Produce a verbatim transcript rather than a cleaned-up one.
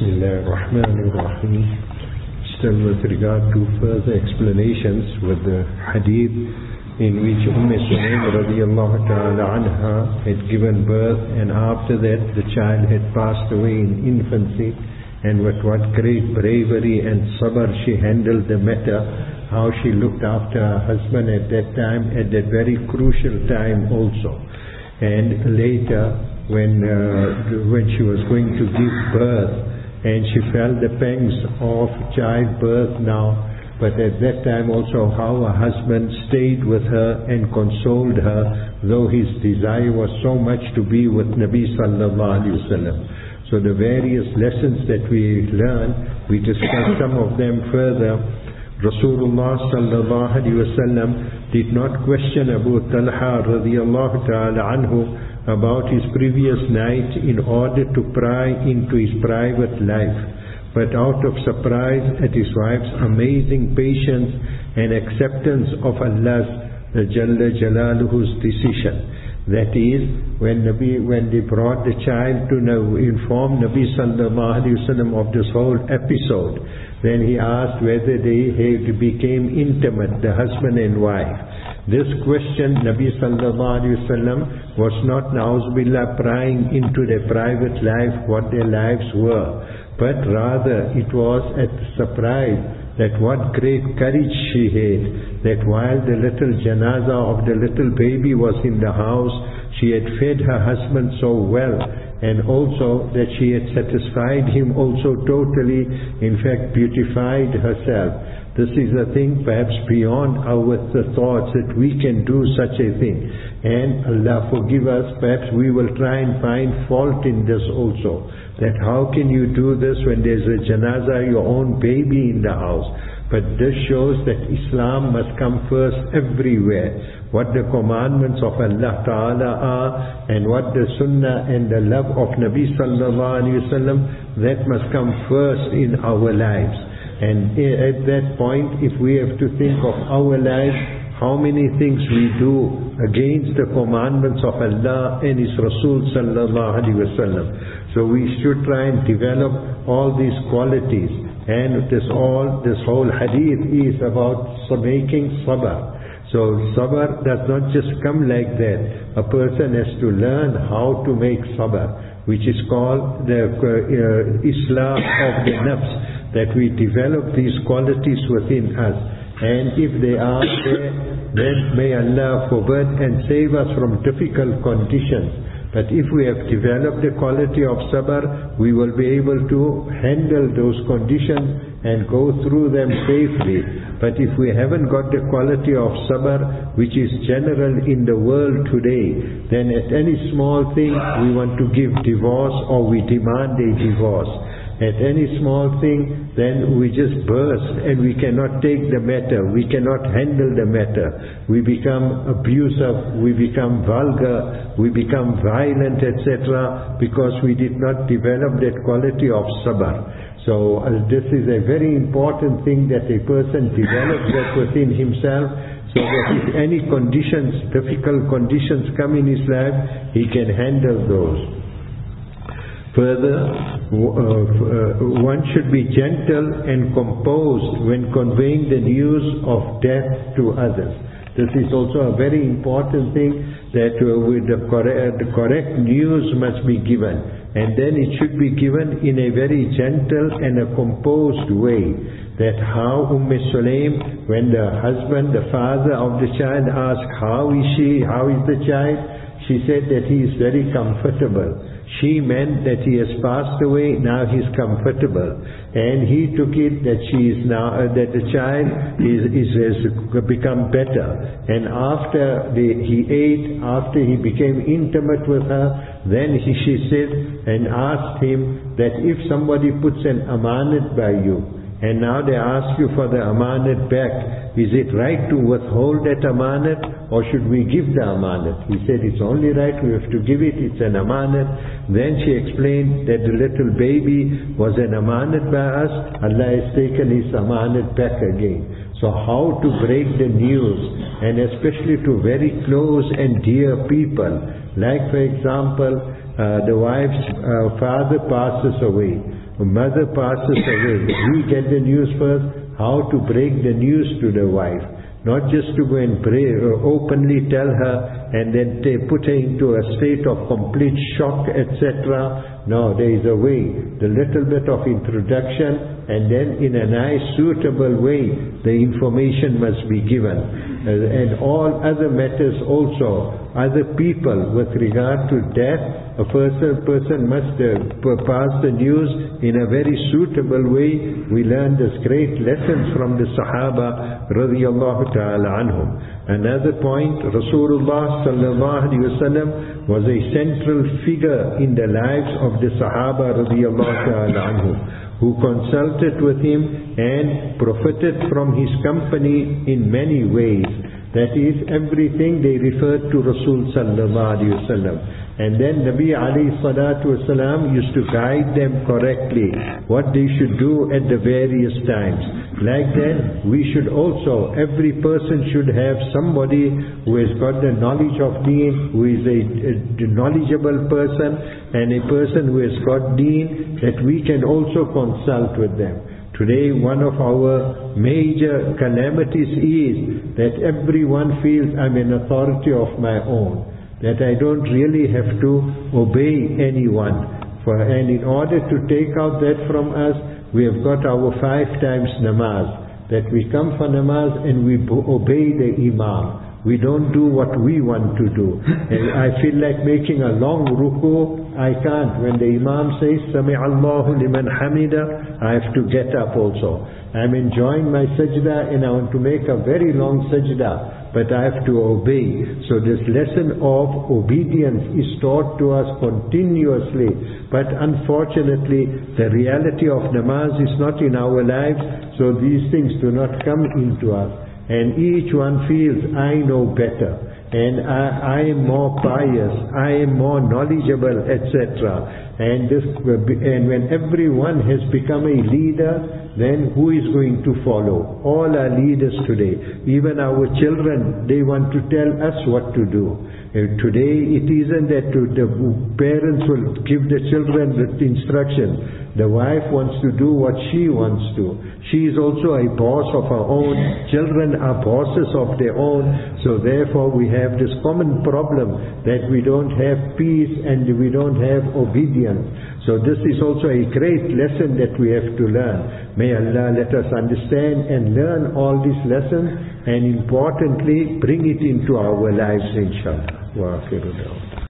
Bismillah ar-Rahman ar-Rahim. Still with regard to further explanations with the hadith in which Umm Sulaym radiyallahu ta'ala anha had given birth, and after that the child had passed away in infancy, and with what great bravery and sabr she handled the matter, how she looked after her husband at that time, at that very crucial time also. And later when uh, when she was going to give birth, and she felt the pangs of childbirth now, but at that time also how her husband stayed with her and consoled her, though his desire was so much to be with Nabi sallallahu alaihi wasallam. So the various lessons that we learn, we discuss some of them further. Rasulullah sallallahu alaihi wasallam did not question Abu Talha radiyallahu ta'ala anhu about his previous night in order to pry into his private life, but out of surprise at his wife's amazing patience and acceptance of Allah's Jalla Jalaluhu's decision. That is, when Nabi, when they brought the child to know, inform Nabi sallallahu alaihi wasallam of this whole episode, then he asked whether they had became intimate, the husband and wife. This question, Nabi sallallahu alaihi wasallam was not, na'uzubillah, prying into their private life, what their lives were, but rather it was at the surprise that what great courage she had, that while the little janaza of the little baby was in the house, she had fed her husband so well, and also that she had satisfied him also totally, in fact beautified herself. This is a thing perhaps beyond our thoughts that we can do such a thing. And Allah forgive us, perhaps we will try and find fault in this also. That how can you do this when there's a janaza, your own baby in the house? But this shows that Islam must come first everywhere. What the commandments of Allah Ta'ala are, and what the sunnah and the love of Nabi Sallallahu Alaihi Wasallam, that must come first in our lives. And at that point, if we have to think of our lives, how many things we do against the commandments of Allah and His Rasul Sallallahu Alaihi Wasallam. So we should try and develop all these qualities. And this all, this whole hadith is about making sabr. So sabr does not just come like that. A person has to learn how to make sabr, which is called the uh, islah of the nafs, that we develop these qualities within us. And if they are there, then may Allah forbid and save us from difficult conditions. But if we have developed the quality of sabr, we will be able to handle those conditions and go through them safely. But if we haven't got the quality of sabr, which is general in the world today, then at any small thing we want to give divorce, or we demand a divorce. At any small thing, then we just burst and we cannot take the matter, we cannot handle the matter. We become abusive, we become vulgar, we become violent, et cetera, because we did not develop that quality of sabr. So uh, this is a very important thing, that a person develops that within himself, so that if any conditions, difficult conditions come in his life, he can handle those. Further, uh, uh, one should be gentle and composed when conveying the news of death to others. This is also a very important thing, that uh, with the correct, the correct news must be given, and then it should be given in a very gentle and a composed way. That how Umm Sulaym, when the husband, the father of the child, asked, how is she, how is the child? She said that he is very comfortable. She meant that he has passed away, now he is comfortable. And he took it that she is now, uh, that the child is, is has become better. And after the, he ate, after he became intimate with her, then he, she said and asked him that if somebody puts an amanat by you, and now they ask you for the amanat back, is it right to withhold that amanat, or should we give the amanat? He said it's only right, we have to give it, it's an amanat. Then she explained that the little baby was an amanat by us, Allah has taken his amanat back again. So how to break the news, and especially to very close and dear people, like for example, uh, the wife's uh, father passes away. a mother passes away, we get the news first, how to break the news to the wife. Not just to go and pray or openly tell her and then they put her into a state of complete shock, et cetera. No, there is a way. The little bit of introduction and then in a nice suitable way the information must be given. Uh, and all other matters also, other people with regard to death, a person, person must uh, pass the news in a very suitable way. We learn this great lessons from the Sahaba radiyallahu ta'ala anhum. Another point, Rasulullah sallallahu alayhi wa sallam was a central figure in the lives of the Sahaba radiyallahu ta'ala anhum, who consulted with him and profited from his company in many ways. That is, everything they referred to Rasul sallallahu alayhi wa sallam. And then Nabi alayhi salatu wasalam used to guide them correctly, what they should do at the various times. Like that, we should also, every person should have somebody who has got the knowledge of deen, who is a, a knowledgeable person, and a person who has got deen, that we can also consult with them. Today, one of our major calamities is that everyone feels I'm an authority of my own, that I don't really have to obey anyone. For, and in order to take out that from us, we have got our five times namaz, that we come for namaz and we obey the imam. We don't do what we want to do. And I feel like making a long ruku, I can't. When the imam says, Sami Allahu liman hamida, I have to get up also. I'm enjoying my sajda and I want to make a very long sajda, but I have to obey. So this lesson of obedience is taught to us continuously. But unfortunately, the reality of namaz is not in our lives, so these things do not come into us. And each one feels, I know better, and I, I am more pious, I am more knowledgeable, et cetera. And this, and when everyone has become a leader, then who is going to follow? All are leaders today. Even our children, they want to tell us what to do. And today it isn't that to, the parents will give the children the instruction. The wife wants to do what she wants to. She is also a boss of her own. Children are bosses of their own. So therefore we have this common problem that we don't have peace and we don't have obedience. So this is also a great lesson that we have to learn. May Allah let us understand and learn all these lessons, and importantly bring it into our lives, inshallah. Wa akhiru da'wana.